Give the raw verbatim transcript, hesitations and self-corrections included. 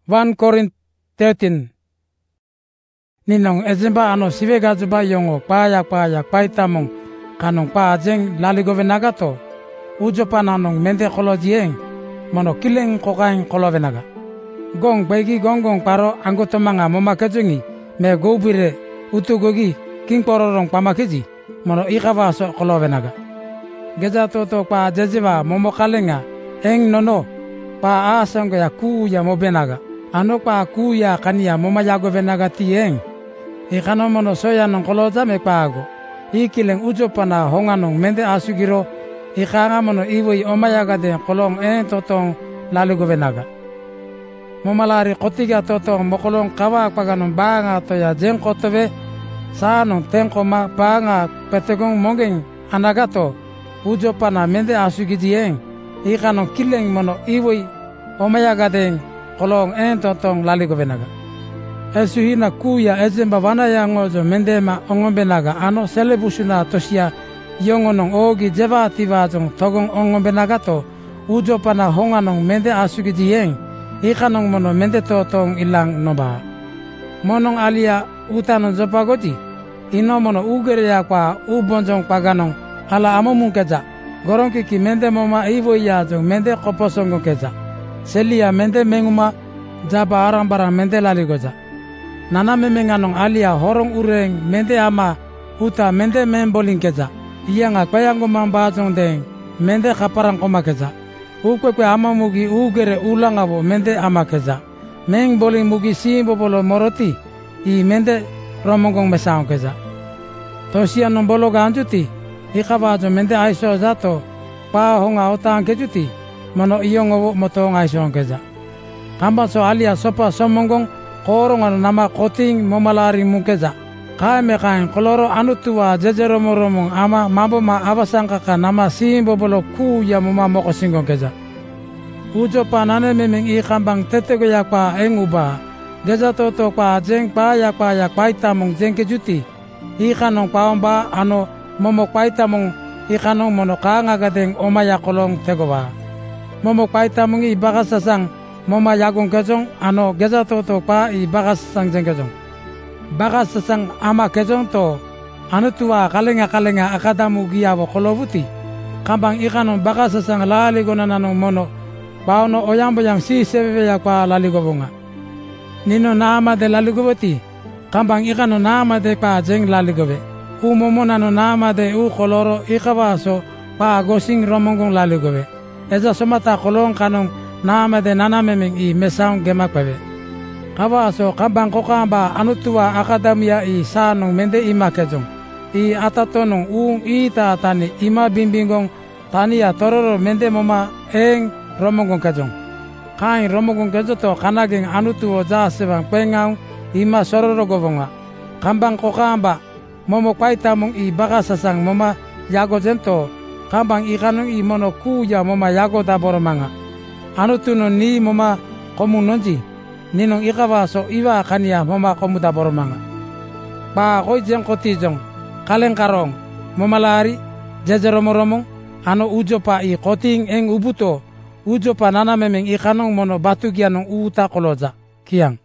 First Corinthians thirteen. Ninong ezemba ano sivega juba yongo payak payak paitamong kanong pa jeng laligove nagato ujo pananong mente kolojieng mono kileng kokaing kolove naga. Gong bagi gonggong paro anggoto manga momakejungi me gobire utugogi king pororong pamakeji mono ikawa so kolove naga. Geja toto pa jejiva momo kalenga eng nono pa asongo ya kuya mobenaga ano pa kuya kania momayago venaga tieng ikano mono soya nong koloja me pago ikileng ujo pana honganong mende asugiro ikanga mono iwoi omayaga de kolong en totong lalugo venaga momalari kotiga totong mokolong kawa paganong banga toya jeng kotobe sanong tengko ma banga petegong mongeng anagato ujo pana mende asugijieng ikano kileng mono iwoi omayaga de kolong en totong lalugo venaga esuhina kuya ezemba wana yangojo mendema ongombenaga ano selebusuna tosia yongonong ogi jeva tivajong togong ongombenaga to ujo pana honganong mende asugi jieng ikanong mono mende totong ilang noba monong alia utanon jopagoti ino mono ugere yakwa ubonjong paganong ala amomung keja gorongki ki mende moma iwo yajong mende koposongo keja selia mende menguma jaba arang barang mende laligoja nana memenganong alia horong ureng mende ama uta mende memboling keja iya nga kwayango mambajong deng mende kaparang koma keja ukwekwe ama mugi ugere ulangabo mende ama keja meng boling mugi simbo bolo moroti i mende romongong mesaong keja tosia non bolo ganjuti ikabajo mende aiso zato pa honga otang kejuti mono iyongo motong aiso keja kamba so alia sopa somongong korongan nama koting momalari mukeza kame kain koloro anutua jejero moromong ama mambo ma abasangkaka nama simbo bolo ku ya muma moko singong keza ujo panane memeng i kambang tetego yakpa enguba geja toto pa jeng pa yakpa yak paitamong jeng kejuti i kanong paomba ano momo paitamong i kanong mono kangagadeng omaya kolong tegoba momo paitamong i bagasasang moma yagong kejong ano geja toto pa i bagas sang jeng kejong bagas sang ama kejong to anu tua kalenga kalenga akadamu giyawo kolovuti kambang ikanon bagas sang laligo nananong mono pauno oyambo yang si sebebe yakwa laligo bunga nino nama de laligo boti kambang ikanon nama de pa jeng laligo be umomo nano nama de u koloro ikawaso pa gosing romongong laligo be eza somata kolong kanong nama de nana memeng i mesaung gemak bebe kawaso kambang kokamba anutua akademia i sanong mende ima kejong i atatonong ung ita tani ima bimbingong tania tororo mende moma eng romongong kejong kain romongong kejo to kanageng anutuo jasebang pengaung ima sororo gobonga kambang kokamba momo paitamong i bagasasang moma yago jento kambang ikanong i mono kuya moma yago daboromanga anu tuno ni moma komu nonji ninong ikawa so iwa kania moma komu da boromanga pa koi jeng koti jong kaleng karong moma lari jejero moromong anu ujo pa i koting eng ubuto ujo pa nana memeng ikanong mono batu gianong uta koloja kiang